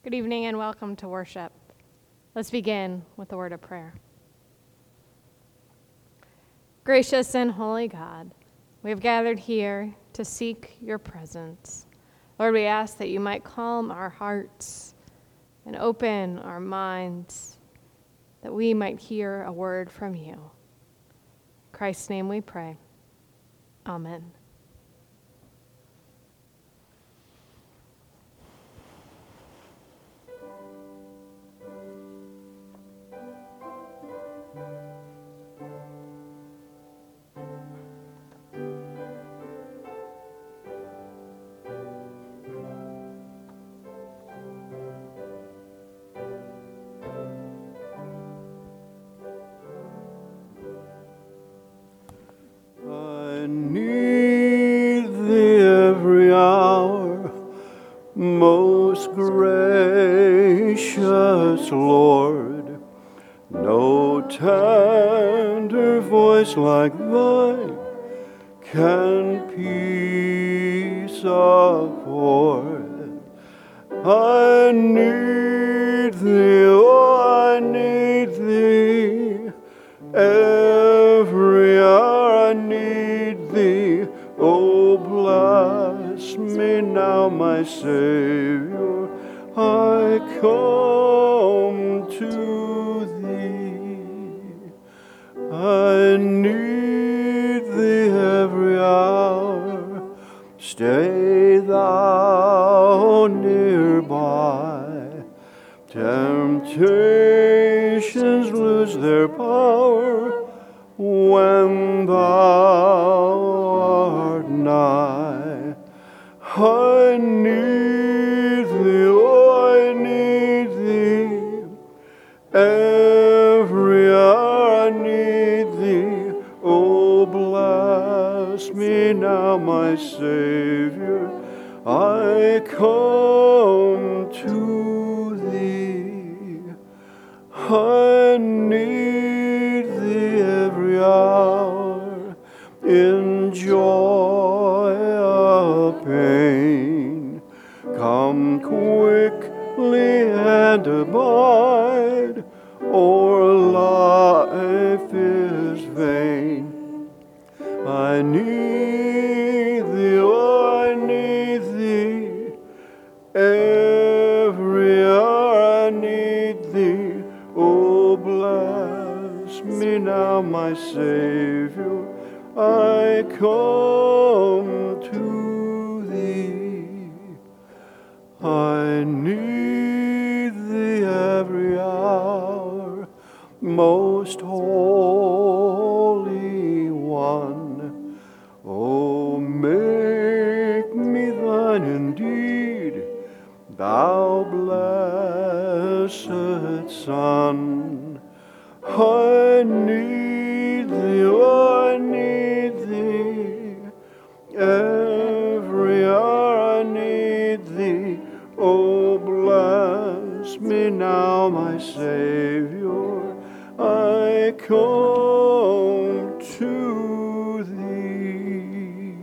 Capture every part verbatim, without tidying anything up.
Good evening and welcome to worship. Let's begin with a word of prayer. Gracious and holy God, we have gathered here to seek your presence. Lord, we ask that you might calm our hearts and open our minds, that we might hear a word from you. In Christ's name we pray. Amen. I need thee every hour, most gracious Lord. No tender voice like thine can peace afford. I need thee, oh, I need thee, every hour I need thee. Oh, bless me now, my Savior, I come to thee. I need thee every hour, stay thou nearby. Temptations lose their power when thou art nigh. I need thee, oh, I need thee, every hour I need thee. Oh, bless me now, my Savior, I come to thee. I need thee every hour, in joy or pain. Come quickly and abide, or life is vain. I need thee, oh, I need thee, every hour I need thee. Oh, bless me now, my Savior, I come to thee. I need thee every hour, most holy one. Oh, make me thine indeed, thou blessed Son. I need thee, oh, I need thee, every hour I need thee. Oh, bless me now, my Savior, I come to thee.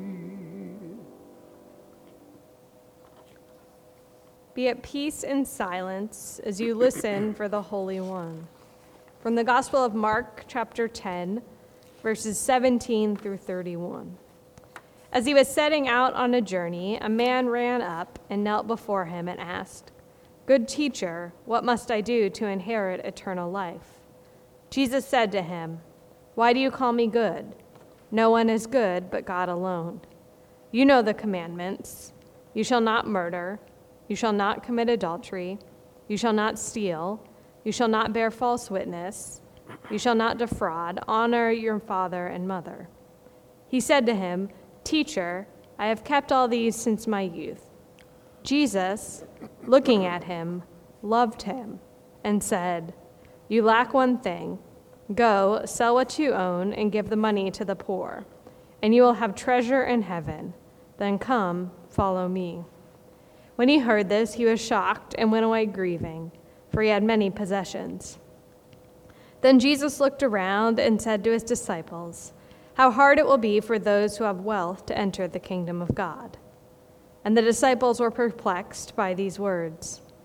Be at peace and silence as you listen for the Holy One. From the Gospel of Mark, chapter ten, verses seventeen through thirty-one. As he was setting out on a journey, a man ran up and knelt before him and asked, "Good teacher, what must I do to inherit eternal life?" Jesus said to him, "Why do you call me good? No one is good but God alone. You know the commandments. You shall not murder. You shall not commit adultery. You shall not steal. You shall not bear false witness. You shall not defraud. Honor your father and mother." He said to him, "Teacher, I have kept all these since my youth." Jesus, looking at him, loved him and said, "You lack one thing. Go, sell what you own and give the money to the poor, and you will have treasure in heaven. Then come, follow me." When he heard this, he was shocked and went away grieving, for he had many possessions. Then Jesus looked around and said to his disciples, "How hard it will be for those who have wealth to enter the kingdom of God." And the disciples were perplexed by these words.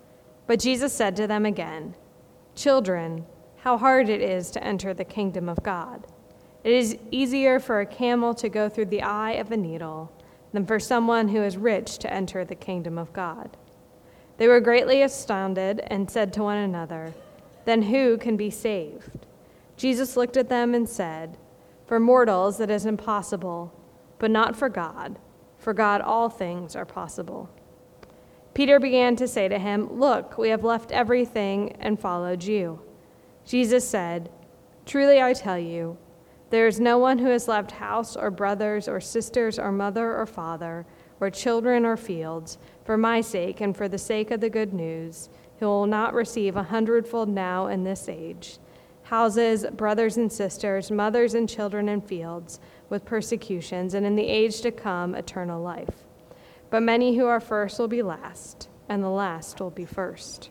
But Jesus said to them again, "Children, how hard it is to enter the kingdom of God. It is easier for a camel to go through the eye of a needle than for someone who is rich to enter the kingdom of God." They were greatly astounded and said to one another, "Then who can be saved?" Jesus looked at them and said, "For mortals it is impossible, but not for God. For God all things are possible." Peter began to say to him, "Look, we have left everything and followed you." Jesus said, "Truly I tell you, there is no one who has left house or brothers or sisters or mother or father or children or fields for my sake and for the sake of the good news, who will not receive a hundredfold now in this age, houses, brothers and sisters, mothers and children and fields, with persecutions, and in the age to come eternal life. But many who are first will be last, and the last will be first."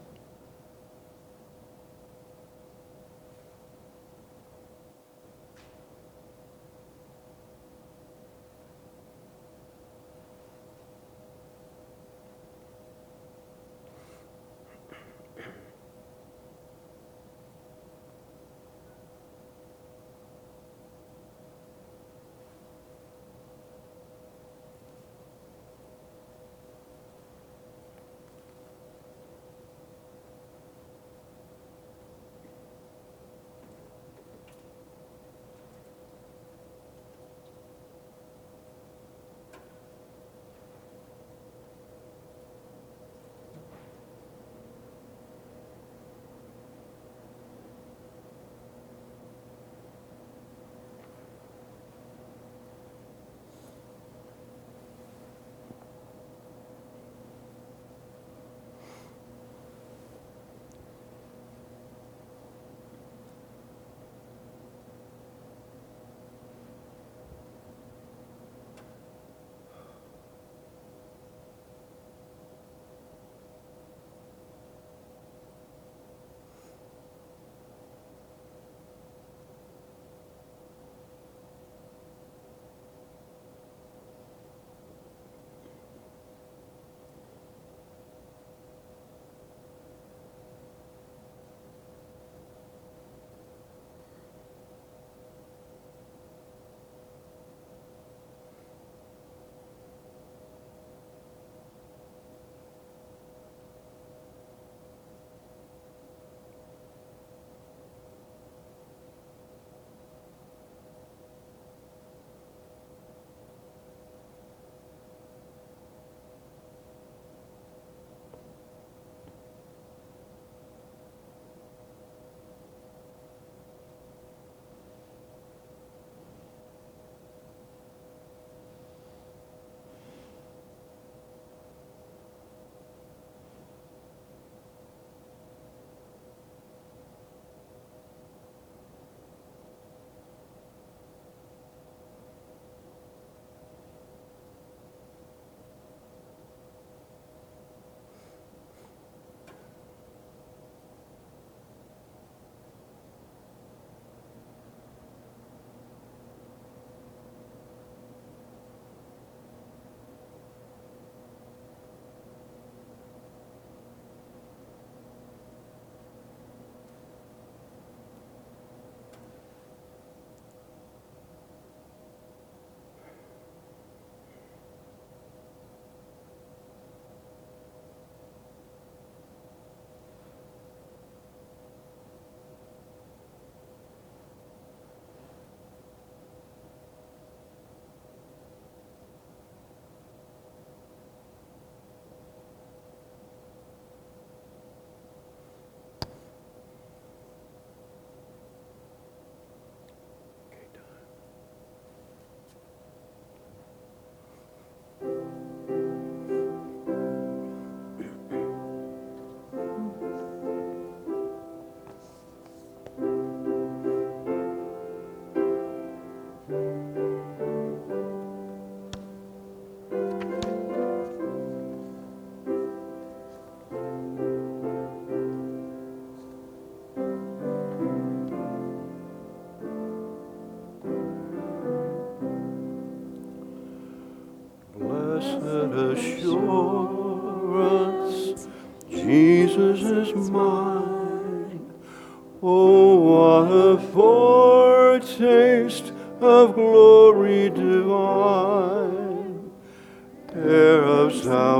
What a foretaste of glory divine, heir of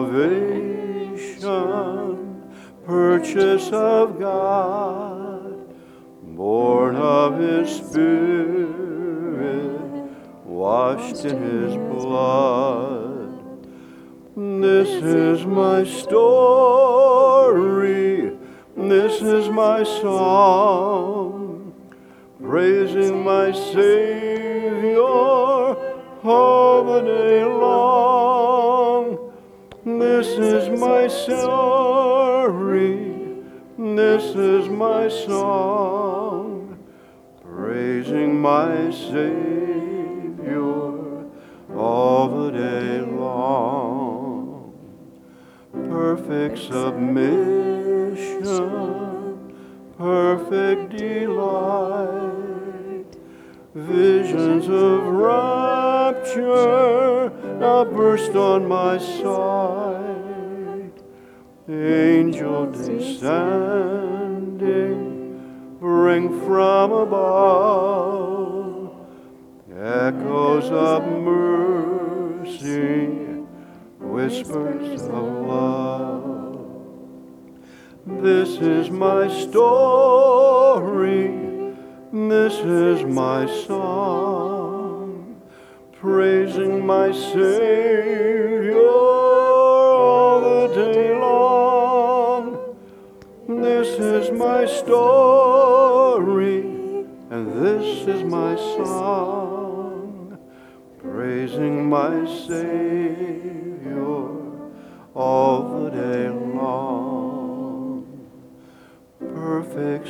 salvation, purchase of God, born of his Spirit, washed in his blood. This is my story, this is my song, praising my Savior all the day long. This is my story, this is my song, praising my Savior all the day long. Perfect submission, perfect delight, visions of rapture now burst on my sight. Angel descending, bring from above echoes of mercy, whispers of love. This is my story, this is my song, praising my Savior all the day long. This is my story, and this is my song, praising my Savior all the day long. Perfect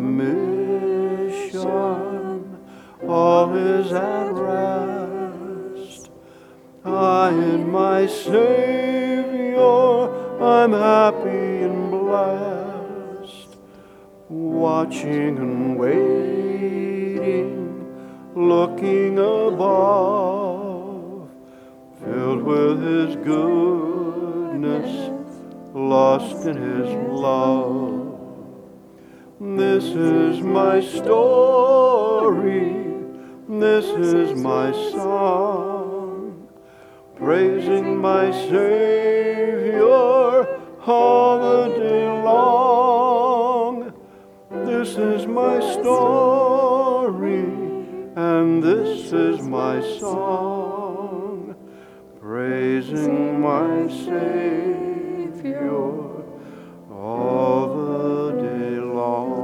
submission, all is at rest. I in my Savior, I'm happy and blessed, watching and waiting, looking above, filled with his goodness, lost in his love. This is my story, this is my song, praising my Savior all the day long. This is my story, and this is my song, praising my Savior all the day long.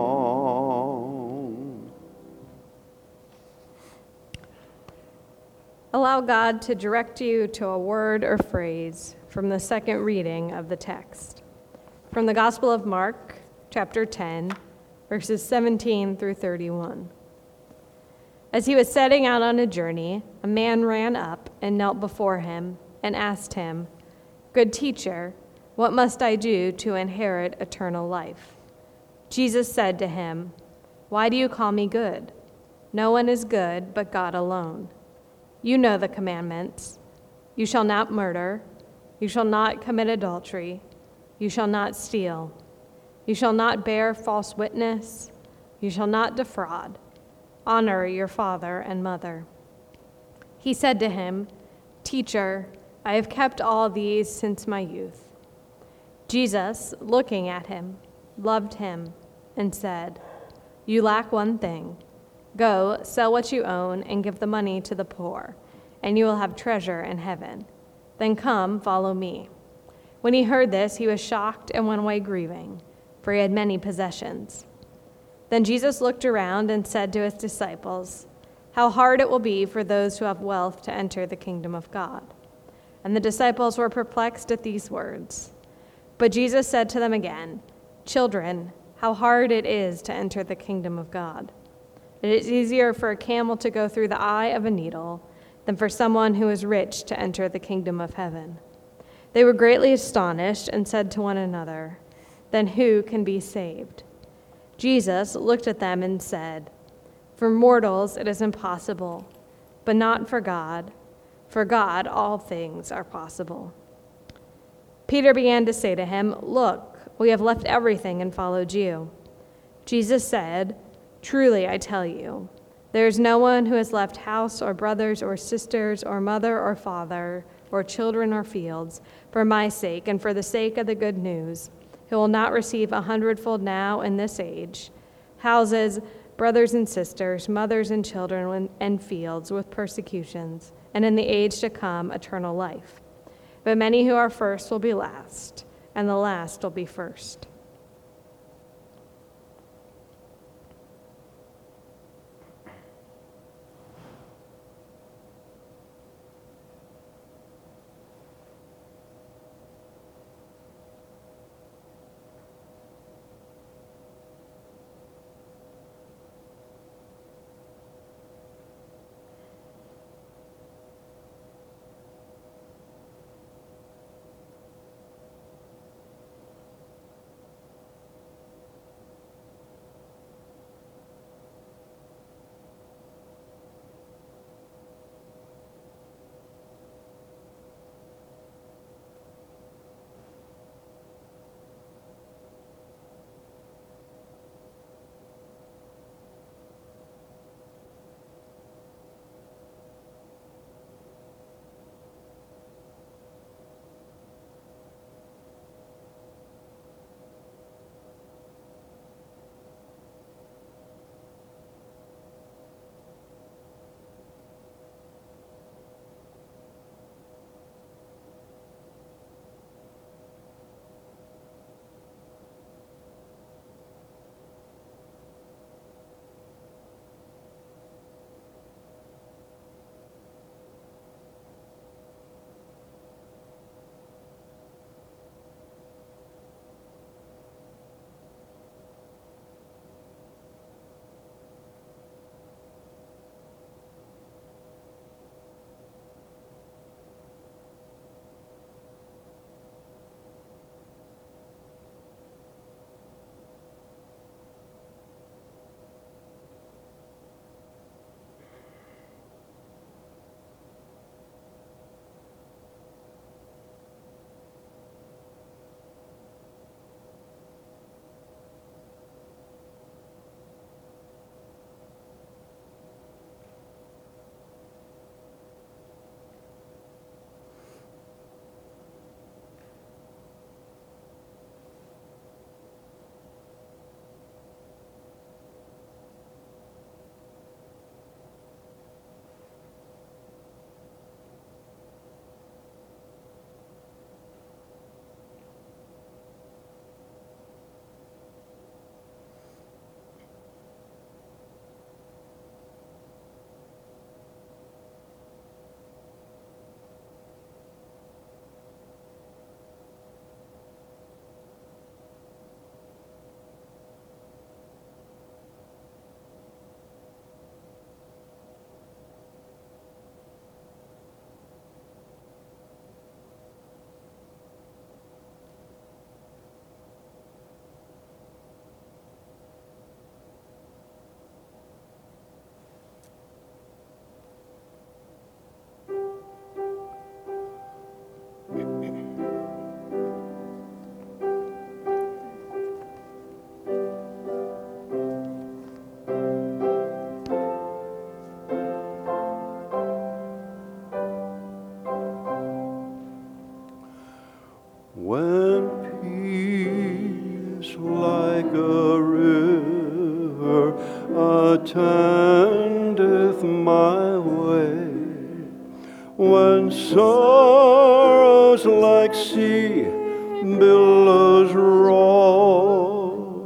Allow God to direct you to a word or phrase from the second reading of the text. From the Gospel of Mark, chapter ten, verses seventeen through thirty-one. As he was setting out on a journey, a man ran up and knelt before him and asked him, "Good teacher, what must I do to inherit eternal life?" Jesus said to him, "Why do you call me good? No one is good but God alone. You know the commandments. You shall not murder. You shall not commit adultery. You shall not steal. You shall not bear false witness. You shall not defraud. Honor your father and mother." He said to him, "Teacher, I have kept all these since my youth." Jesus, looking at him, loved him and said, "You lack one thing. Go, sell what you own and give the money to the poor, and you will have treasure in heaven. Then come, follow me." When he heard this, he was shocked and went away grieving, for he had many possessions. Then Jesus looked around and said to his disciples, "How hard it will be for those who have wealth to enter the kingdom of God." And the disciples were perplexed at these words. But Jesus said to them again, "Children, how hard it is to enter the kingdom of God. It is easier for a camel to go through the eye of a needle than for someone who is rich to enter the kingdom of heaven." They were greatly astonished and said to one another, "Then who can be saved?" Jesus looked at them and said, "For mortals it is impossible, but not for God. For God all things are possible." Peter began to say to him, "Look, we have left everything and followed you." Jesus said, Truly, I tell you, there is no one who has left house or brothers or sisters or mother or father or children or fields for my sake and for the sake of the good news, who will not receive a hundredfold now in this age, houses, brothers and sisters, mothers and children, and fields with persecutions, and in the age to come eternal life. But many who are first will be last, and the last will be first. When peace like a river attendeth my way, when sorrows like sea billows roll,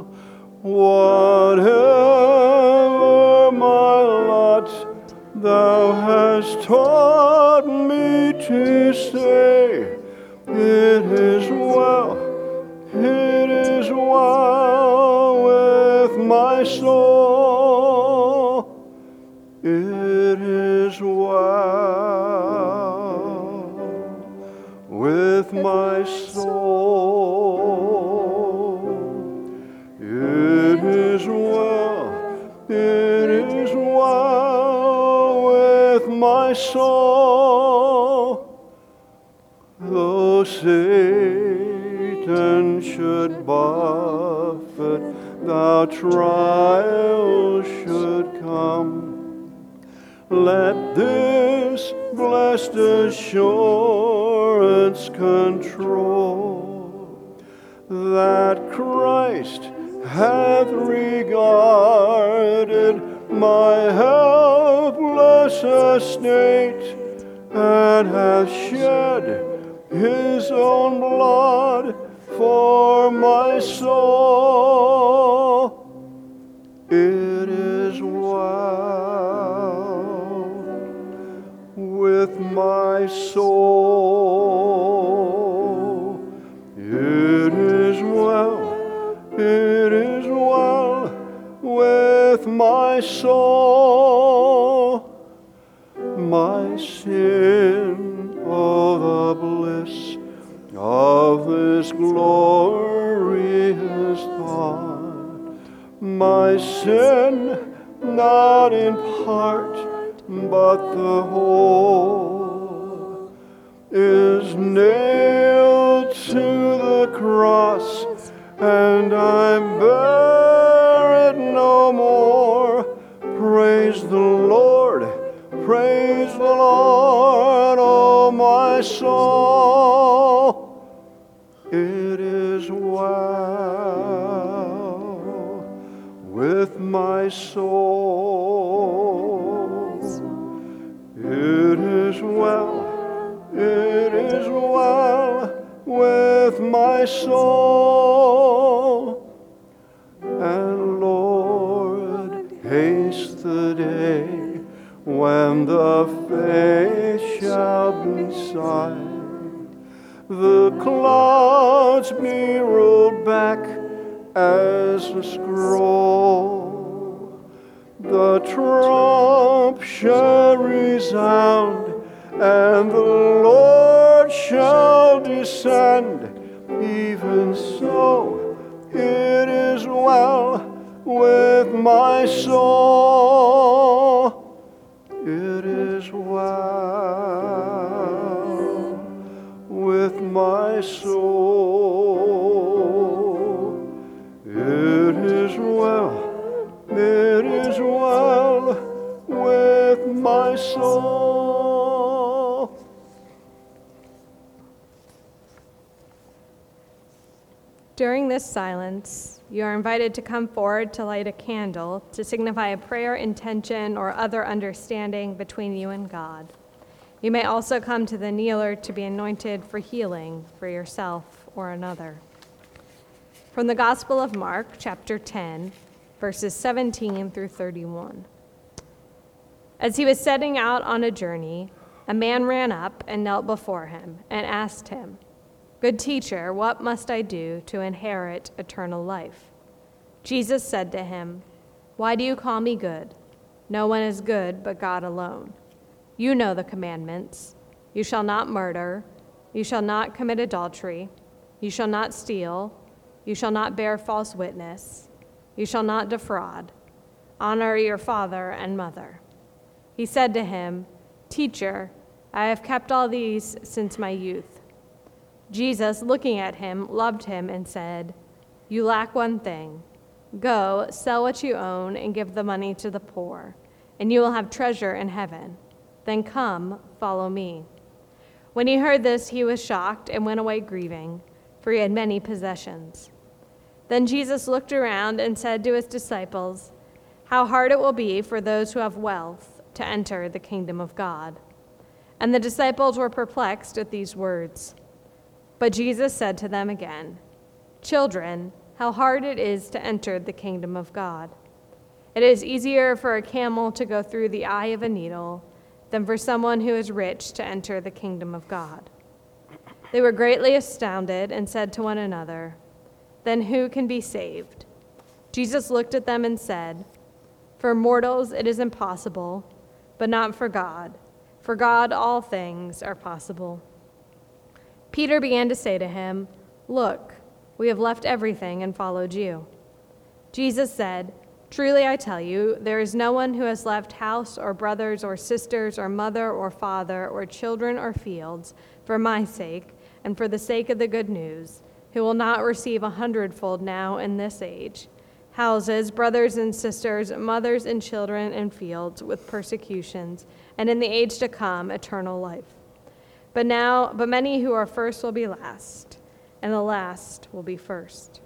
whatever my lot, thou hast taught me to say, it is well, it is well with my soul, it is well with my soul, it is well, it is well with my soul. Though Satan should buffet the trial should come. Let this blessed assurance control that Christ hath regarded my helpless estate and hath shed his own blood for my soul. It is well with my soul. It is well, it is well with my soul. My sin, oh, the bliss of this glorious thought. My sin, not in part, but the whole, is nailed to the cross, and I bear it no more. Praise the Lord, praise the Lord, oh my soul. It is well with my soul. It is well, it is well with my soul. And Lord, haste the day when the face shall be sight, the clouds be rolled back as a scroll, the trump shall resound, and the Lord shall descend. Even so, it is well with my soul. It is well with my soul. It is well, it is well with my soul. During this silence, you are invited to come forward to light a candle to signify a prayer, intention, or other understanding between you and God. You may also come to the kneeler to be anointed for healing for yourself or another. From the Gospel of Mark, chapter ten, verses seventeen through thirty-one. As he was setting out on a journey, a man ran up and knelt before him and asked him, "Good teacher, what must I do to inherit eternal life?" Jesus said to him, "Why do you call me good? No one is good but God alone. You know the commandments. You shall not murder. You shall not commit adultery. You shall not steal. You shall not bear false witness. You shall not defraud. Honor your father and mother." He said to him, "Teacher, I have kept all these since my youth." Jesus, looking at him, loved him and said, "You lack one thing. Go, sell what you own and give the money to the poor, and you will have treasure in heaven. Then come, follow me." When he heard this, he was shocked and went away grieving, for he had many possessions. Then Jesus looked around and said to his disciples, "How hard it will be for those who have wealth to enter the kingdom of God." And the disciples were perplexed at these words. But Jesus said to them again, "Children, how hard it is to enter the kingdom of God. It is easier for a camel to go through the eye of a needle than for someone who is rich to enter the kingdom of God." They were greatly astounded and said to one another, "Then who can be saved?" Jesus looked at them and said, "For mortals it is impossible, but not for God. For God all things are possible." Peter began to say to him, "Look, we have left everything and followed you." Jesus said, "Truly I tell you, there is no one who has left house or brothers or sisters or mother or father or children or fields for my sake and for the sake of the good news, who will not receive a hundredfold now in this age, houses, brothers and sisters, mothers and children, and fields with persecutions, and in the age to come, eternal life. But now, but many who are first will be last, and the last will be first.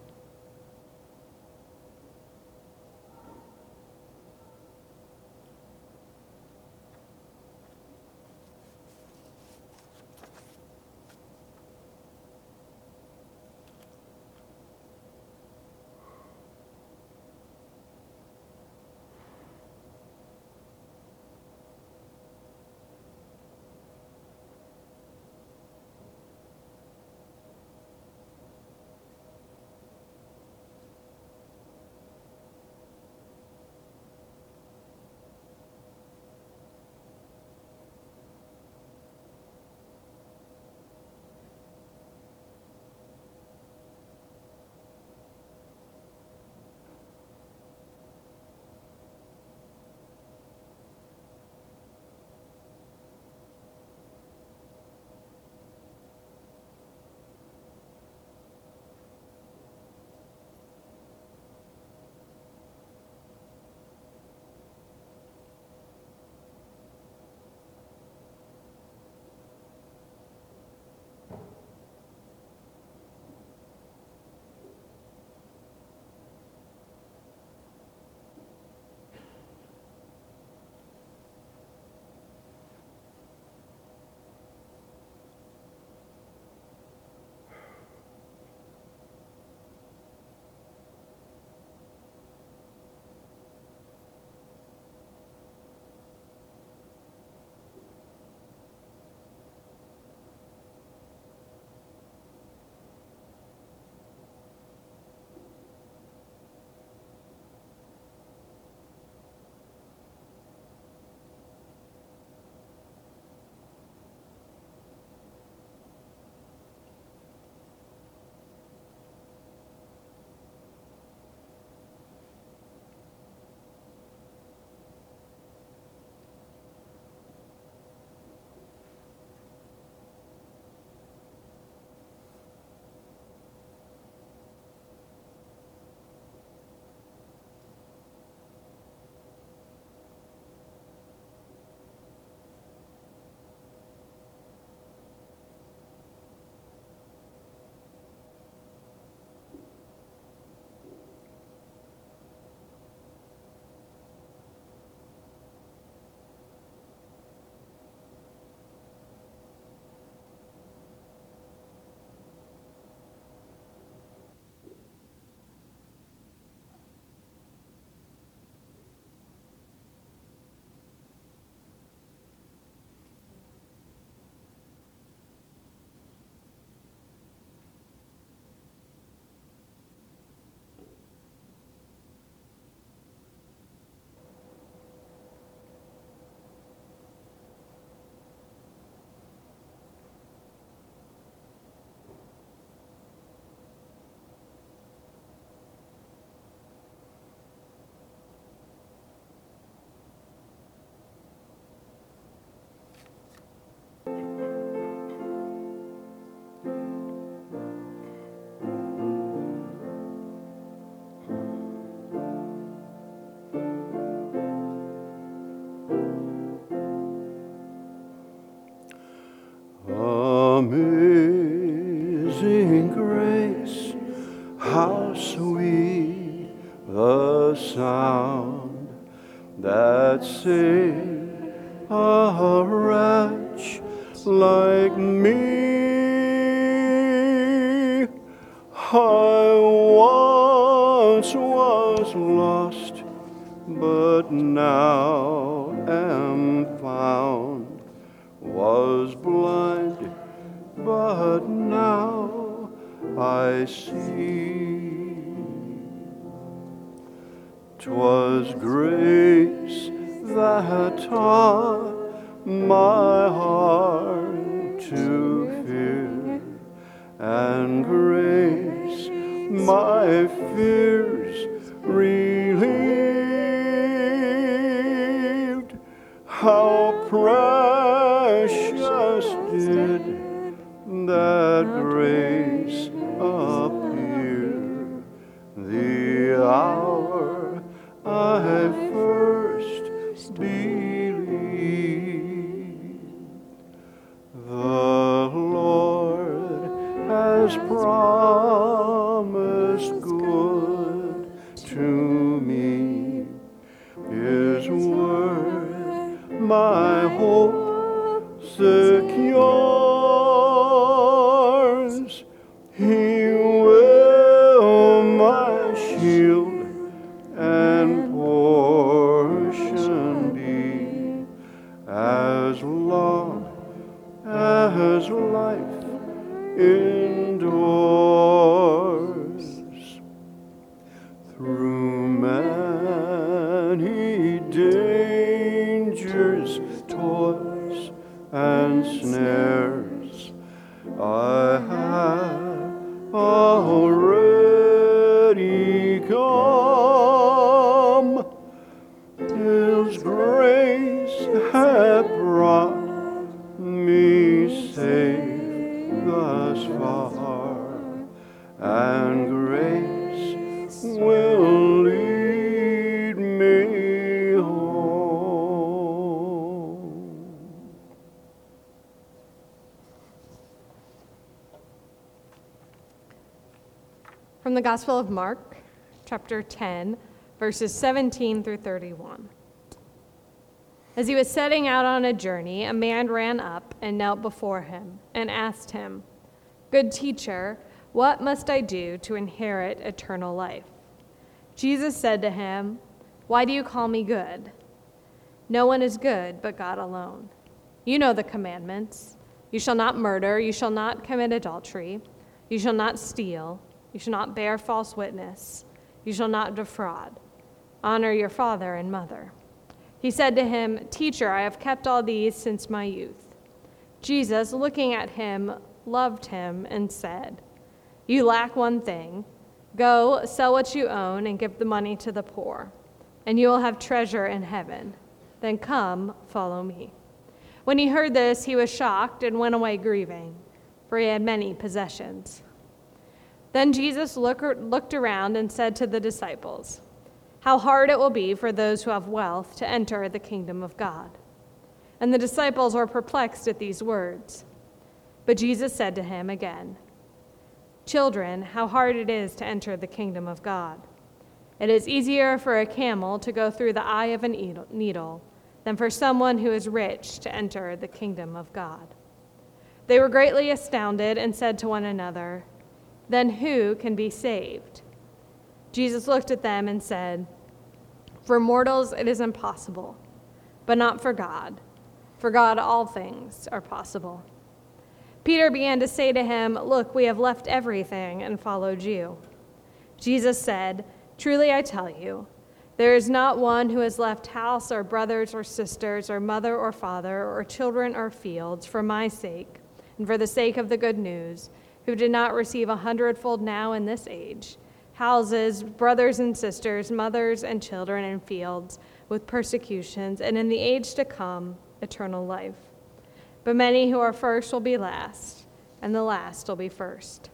Amazing grace, how sweet the sound that saved a wretch like me. I once was lost, but now am found, was blind, but now I see. 'Twas grace that taught my heart to fear, and grace my fears relieved. How precious did that grace appear the hour word, my hope secures. He will my shield and portion be, as long as life endures. Through many dangers, toils, and snares, I have already come. His grace hath brought me safe thus far, and grace will lead me home. From the Gospel of Mark, chapter ten, verses seventeen through thirty-one. As he was setting out on a journey, a man ran up and knelt before him and asked him, "Good teacher, what must I do to inherit eternal life?" Jesus said to him, "Why do you call me good? No one is good but God alone. You know the commandments. You shall not murder, you shall not commit adultery, you shall not steal, you shall not bear false witness, you shall not defraud. Honor your father and mother." He said to him, "Teacher, I have kept all these since my youth." Jesus, looking at him, loved him and said, "You lack one thing. Go, sell what you own and give the money to the poor, and you will have treasure in heaven. Then come, follow me." When he heard this, he was shocked and went away grieving, for he had many possessions. Then Jesus look, looked around and said to the disciples, "How hard it will be for those who have wealth to enter the kingdom of God." And the disciples were perplexed at these words. But Jesus said to him again, "Children, how hard it is to enter the kingdom of God. It is easier for a camel to go through the eye of a needle than for someone who is rich to enter the kingdom of God." They were greatly astounded and said to one another, "Then who can be saved?" Jesus looked at them and said, "For mortals it is impossible, but not for God. For God all things are possible." Peter began to say to him, "Look, we have left everything and followed you." Jesus said, "Truly I tell you, there is not one who has left house or brothers or sisters or mother or father or children or fields for my sake and for the sake of the good news, who did not receive a hundredfold now in this age, houses, brothers and sisters, mothers and children and fields, with persecutions, and in the age to come, eternal life. But many who are first will be last, and the last will be first."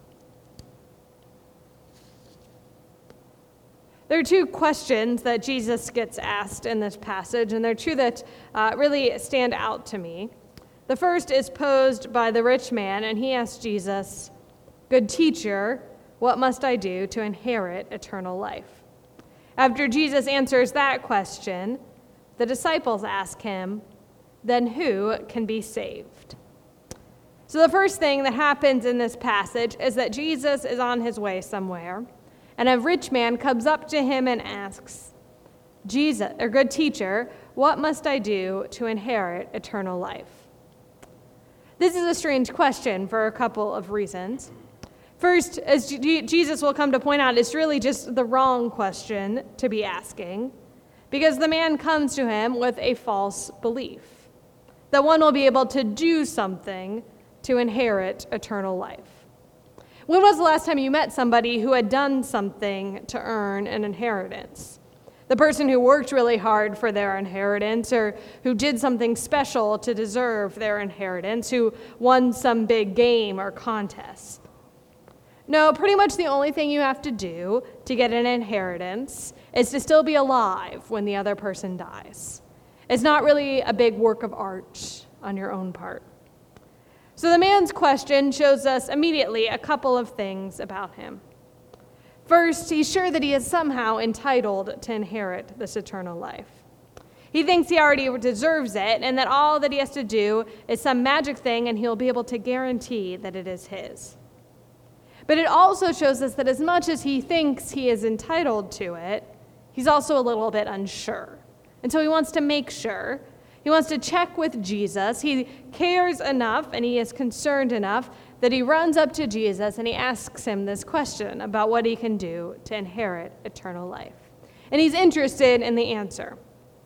There are two questions that Jesus gets asked in this passage, and they're two that uh, really stand out to me. The first is posed by the rich man, and he asks Jesus, "Good teacher, what must I do to inherit eternal life?" After Jesus answers that question, the disciples ask him, "Then who can be saved?" So the first thing that happens in this passage is that Jesus is on his way somewhere, and a rich man comes up to him and asks, "Jesus, or good teacher, what must I do to inherit eternal life?" This is a strange question for a couple of reasons. First, as G- Jesus will come to point out, it's really just the wrong question to be asking, because the man comes to him with a false belief that one will be able to do something to inherit eternal life. When was the last time you met somebody who had done something to earn an inheritance? The person who worked really hard for their inheritance, or who did something special to deserve their inheritance, who won some big game or contest. No, pretty much the only thing you have to do to get an inheritance is to still be alive when the other person dies. It's not really a big work of art on your own part. So the man's question shows us immediately a couple of things about him. First, he's sure that he is somehow entitled to inherit this eternal life. He thinks he already deserves it and that all that he has to do is some magic thing and he'll be able to guarantee that it is his. But it also shows us that as much as he thinks he is entitled to it, he's also a little bit unsure. And so he wants to make sure. He wants to check with Jesus. He cares enough and he is concerned enough that he runs up to Jesus and he asks him this question about what he can do to inherit eternal life. And he's interested in the answer.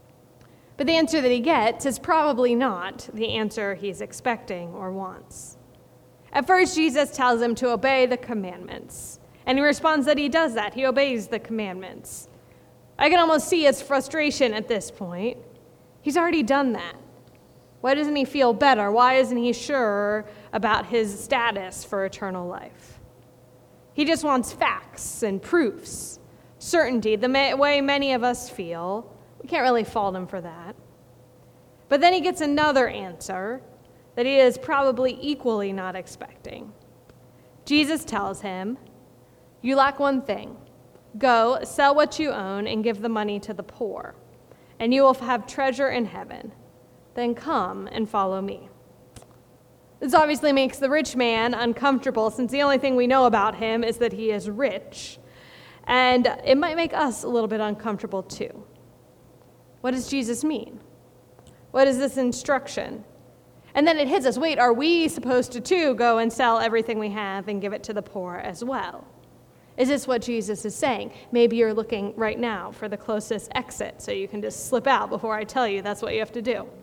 But the answer that he gets is probably not the answer he's expecting or wants. At first, Jesus tells him to obey the commandments. And he responds that he does that. He obeys the commandments. I can almost see his frustration at this point. He's already done that. Why doesn't he feel better? Why isn't he sure about his status for eternal life? He just wants facts and proofs, certainty, the way many of us feel. We can't really fault him for that. But then he gets another answer that he is probably equally not expecting. Jesus tells him, "You lack one thing. Go, sell what you own and give the money to the poor, and you will have treasure in heaven. Then come and follow me." This obviously makes the rich man uncomfortable, since the only thing we know about him is that he is rich. And it might make us a little bit uncomfortable too. What does Jesus mean? What is this instruction? And then it hits us, wait, are we supposed to too go and sell everything we have and give it to the poor as well? Is this what Jesus is saying? Maybe you're looking right now for the closest exit so you can just slip out before I tell you that's what you have to do.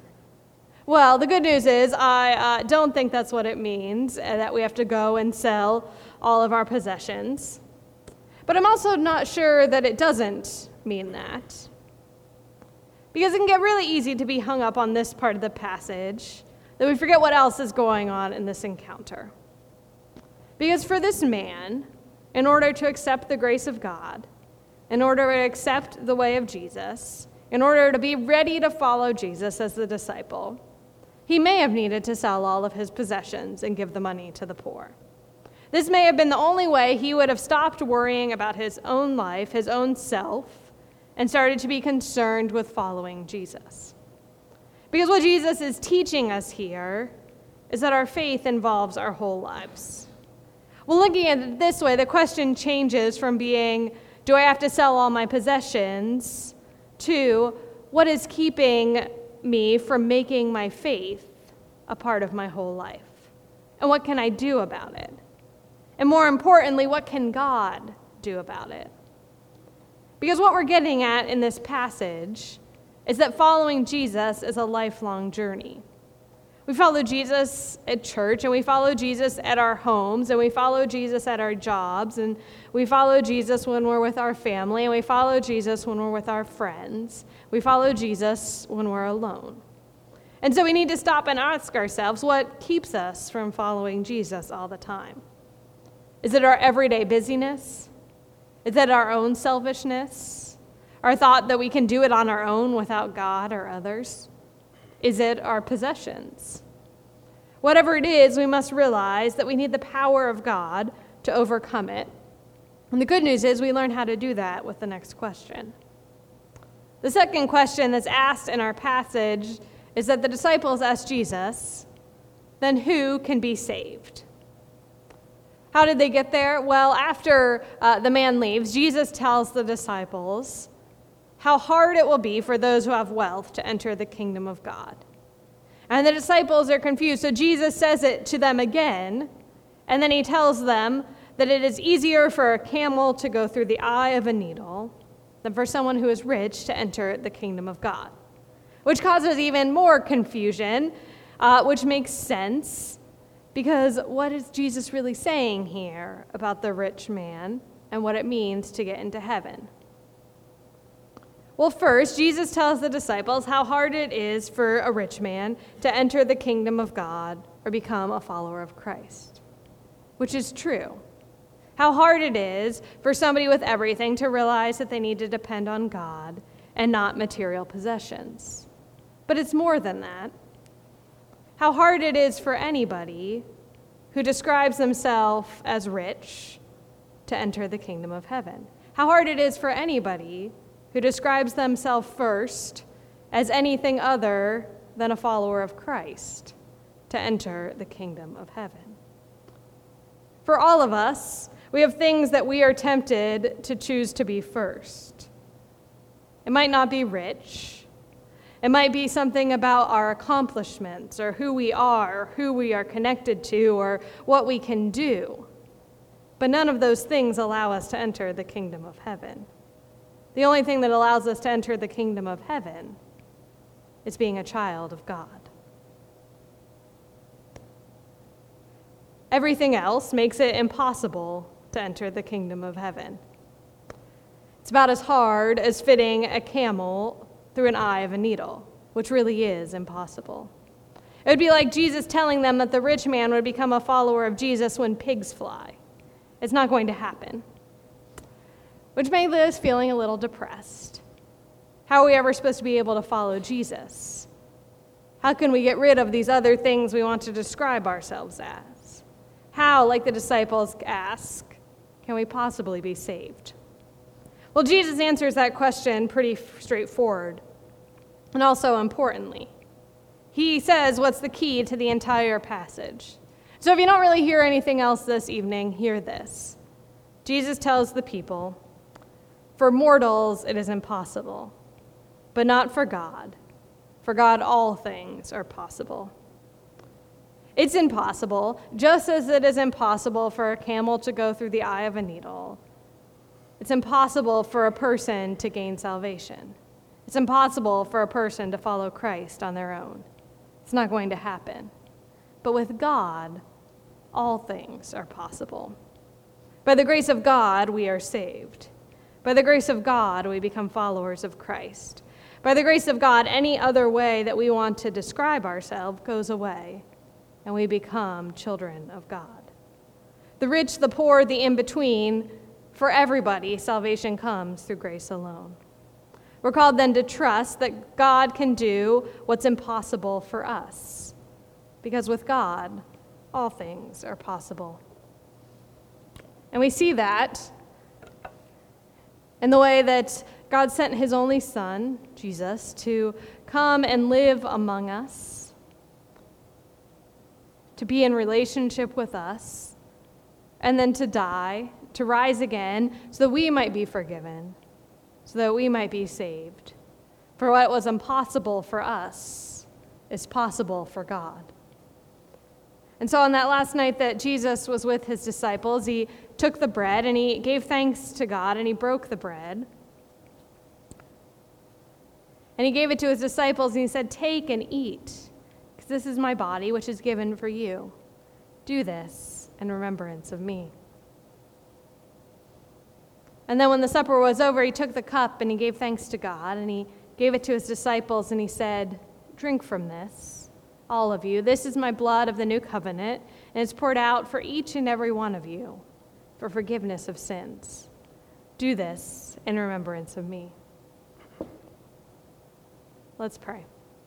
Well, the good news is I uh, don't think that's what it means, uh, that we have to go and sell all of our possessions. But I'm also not sure that it doesn't mean that. Because it can get really easy to be hung up on this part of the passage, that we forget what else is going on in this encounter. Because for this man, in order to accept the grace of God, in order to accept the way of Jesus, in order to be ready to follow Jesus as the disciple, he may have needed to sell all of his possessions and give the money to the poor. This may have been the only way he would have stopped worrying about his own life, his own self, and started to be concerned with following Jesus. Because what Jesus is teaching us here is that our faith involves our whole lives. Well, looking at it this way, the question changes from being, do I have to sell all my possessions, to what is keeping me from making my faith a part of my whole life? And what can I do about it? And more importantly, what can God do about it? Because what we're getting at in this passage is that following Jesus is a lifelong journey. We follow Jesus at church, and we follow Jesus at our homes, and we follow Jesus at our jobs, and we follow Jesus when we're with our family, and we follow Jesus when we're with our friends. We follow Jesus when we're alone. And so we need to stop and ask ourselves, what keeps us from following Jesus all the time? Is it our everyday busyness? Is it our own selfishness? Our thought that we can do it on our own without God or others? Is it our possessions? Whatever it is, we must realize that we need the power of God to overcome it. And the good news is we learn how to do that with the next question. The second question that's asked in our passage is that the disciples asked Jesus, then who can be saved? How did they get there? Well, after uh, the man leaves, Jesus tells the disciples how hard it will be for those who have wealth to enter the kingdom of God. And the disciples are confused, so Jesus says it to them again, and then he tells them that it is easier for a camel to go through the eye of a needle than for someone who is rich to enter the kingdom of God, which causes even more confusion, uh, which makes sense. Because what is Jesus really saying here about the rich man and what it means to get into heaven? Well, first, Jesus tells the disciples how hard it is for a rich man to enter the kingdom of God or become a follower of Christ, which is true. How hard it is for somebody with everything to realize that they need to depend on God and not material possessions. But it's more than that. How hard it is for anybody who describes themselves as rich to enter the kingdom of heaven. How hard it is for anybody who describes themselves first as anything other than a follower of Christ to enter the kingdom of heaven. For all of us, we have things that we are tempted to choose to be first. It might not be rich. It might be something about our accomplishments or who we are, or who we are connected to, or what we can do. But none of those things allow us to enter the kingdom of heaven. The only thing that allows us to enter the kingdom of heaven is being a child of God. Everything else makes it impossible to enter the kingdom of heaven. It's about as hard as fitting a camel through an eye of a needle, which really is impossible. It would be like Jesus telling them that the rich man would become a follower of Jesus when pigs fly. It's not going to happen. Which may leave us feeling a little depressed. How are we ever supposed to be able to follow Jesus? How can we get rid of these other things we want to describe ourselves as? How, like the disciples ask, can we possibly be saved? Well, Jesus answers that question pretty straightforward, and also importantly. He says what's the key to the entire passage. So if you don't really hear anything else this evening, hear this. Jesus tells the people, "For mortals it is impossible, but not for God. For God all things are possible." It's impossible, just as it is impossible for a camel to go through the eye of a needle. It's impossible for a person to gain salvation. It's impossible for a person to follow Christ on their own. It's not going to happen. But with God, all things are possible. By the grace of God, we are saved. By the grace of God, we become followers of Christ. By the grace of God, any other way that we want to describe ourselves goes away, and we become children of God. The rich, the poor, the in-between, for everybody, salvation comes through grace alone. We're called then to trust that God can do what's impossible for us, because with God, all things are possible. And we see that in the way that God sent his only Son, Jesus, to come and live among us, to be in relationship with us, and then to die, to rise again, so that we might be forgiven, so that we might be saved. For what was impossible for us is possible for God. And so on that last night that Jesus was with his disciples, he took the bread and he gave thanks to God and he broke the bread. And he gave it to his disciples and he said, "Take and eat, because this is my body, which is given for you. Do this in remembrance of me." And then when the supper was over, he took the cup and he gave thanks to God and he gave it to his disciples and he said, "Drink from this, all of you. This is my blood of the new covenant, and it's poured out for each and every one of you for forgiveness of sins. Do this in remembrance of me." Let's pray.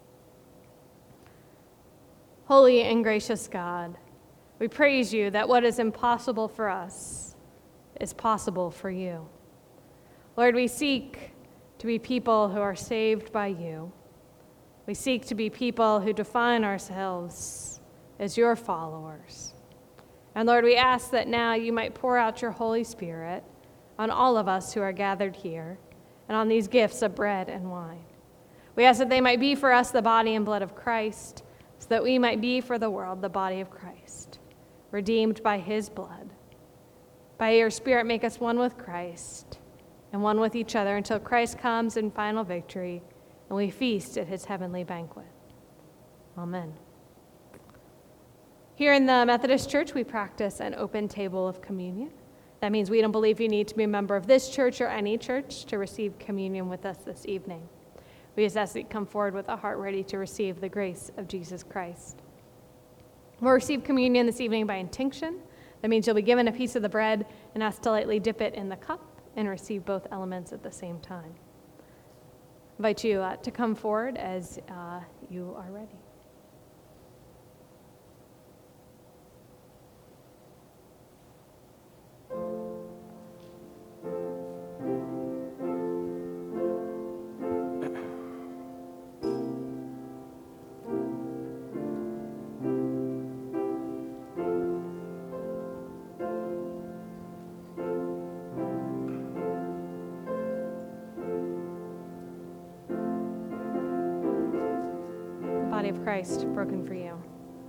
Holy and gracious God, we praise you that what is impossible for us is possible for you. Lord, we seek to be people who are saved by you. We seek to be people who define ourselves as your followers. And Lord, we ask that now you might pour out your Holy Spirit on all of us who are gathered here and on these gifts of bread and wine. We ask that they might be for us the body and blood of Christ, so that we might be for the world the body of Christ, redeemed by his blood. By your Spirit, make us one with Christ and one with each other until Christ comes in final victory and we feast at his heavenly banquet. Amen. Here in the Methodist Church, we practice an open table of communion. That means we don't believe you need to be a member of this church or any church to receive communion with us this evening. We just ask that you come forward with a heart ready to receive the grace of Jesus Christ. We'll receive communion this evening by intinction. That means you'll be given a piece of the bread and asked to lightly dip it in the cup and receive both elements at the same time. I invite you uh, to come forward as uh, you are ready. body of Christ broken for you.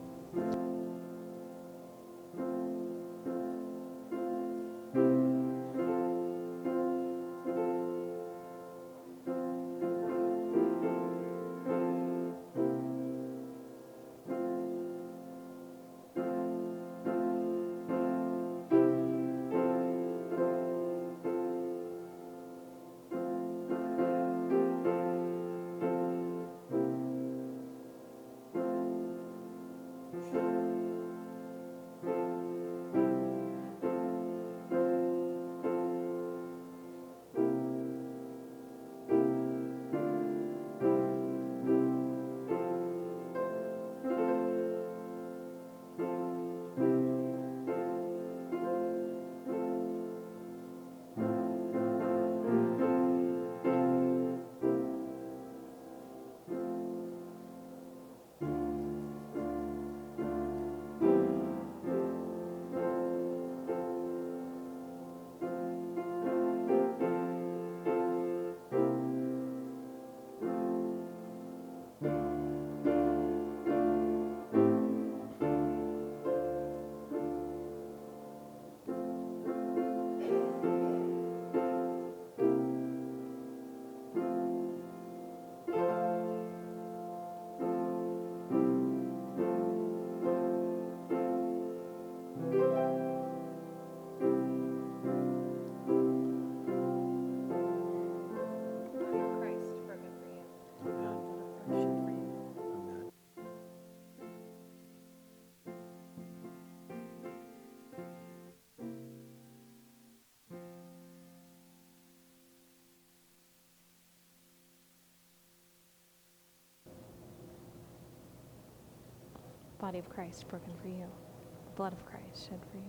Body of Christ broken for you. Blood of Christ shed for you.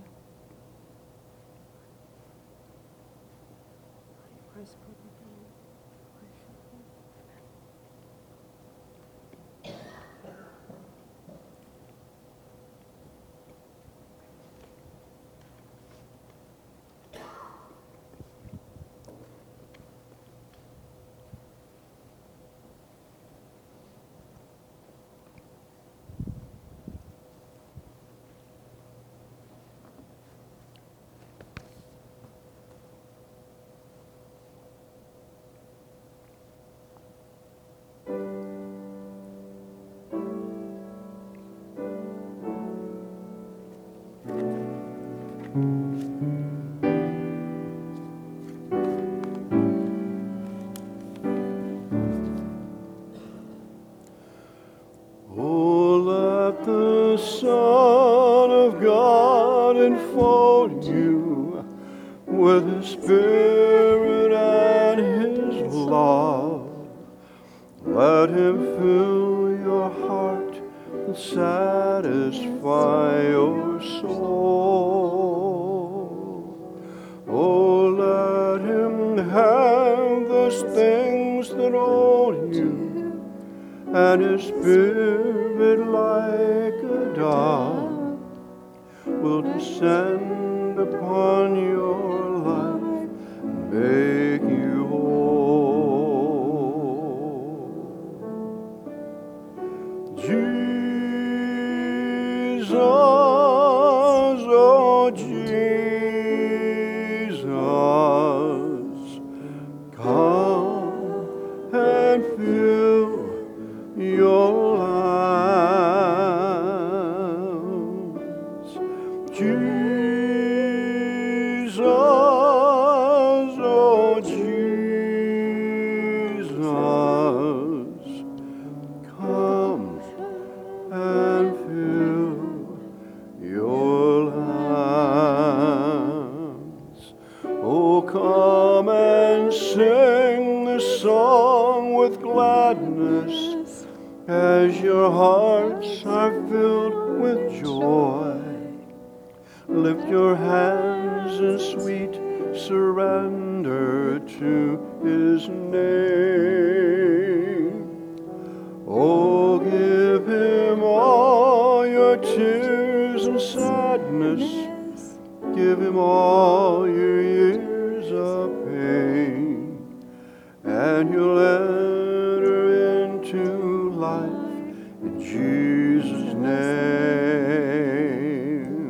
Christ broken for you. Oh, let the Son of God enfold you with His Spirit and His love. Let Him fill your heart and satisfy your soul. Oh, let Him have those things that own you, and His Spirit like a dove will descend upon your life and make you whole. Jesus, oh Jesus, come and fill your lives. Jesus, oh Jesus, come and fill your lives. Oh, come and sing this song with gladness, as your hearts are filled with joy. Lift your hands in sweet surrender to His name. Oh, give Him all your tears and sadness. Give Him all your years of pain, and you'll enter into life in Jesus' name.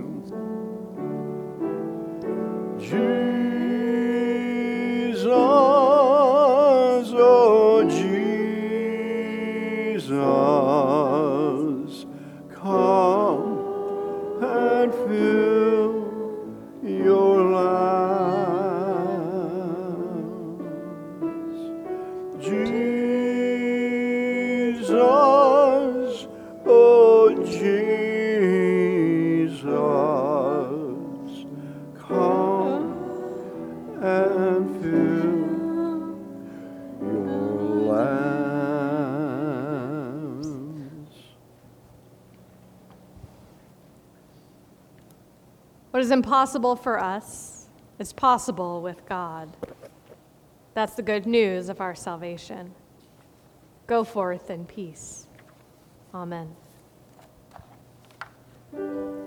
Jesus, oh Jesus, come and fill your lands. Jesus, oh Jesus, come and fill your lands. What is impossible for us is possible with God. That's the good news of our salvation. Go forth in peace. Amen.